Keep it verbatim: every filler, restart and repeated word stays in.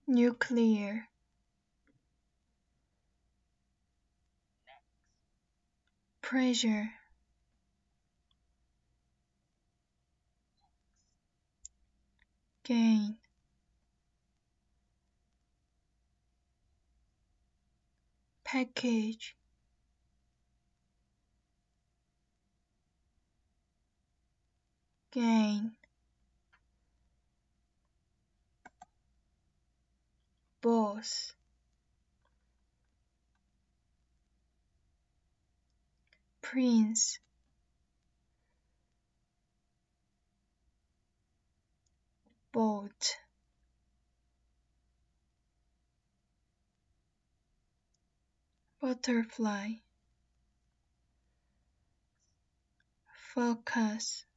nuclear, pressure, gain, package, gain, boss, prince, boat, butterfly, focus,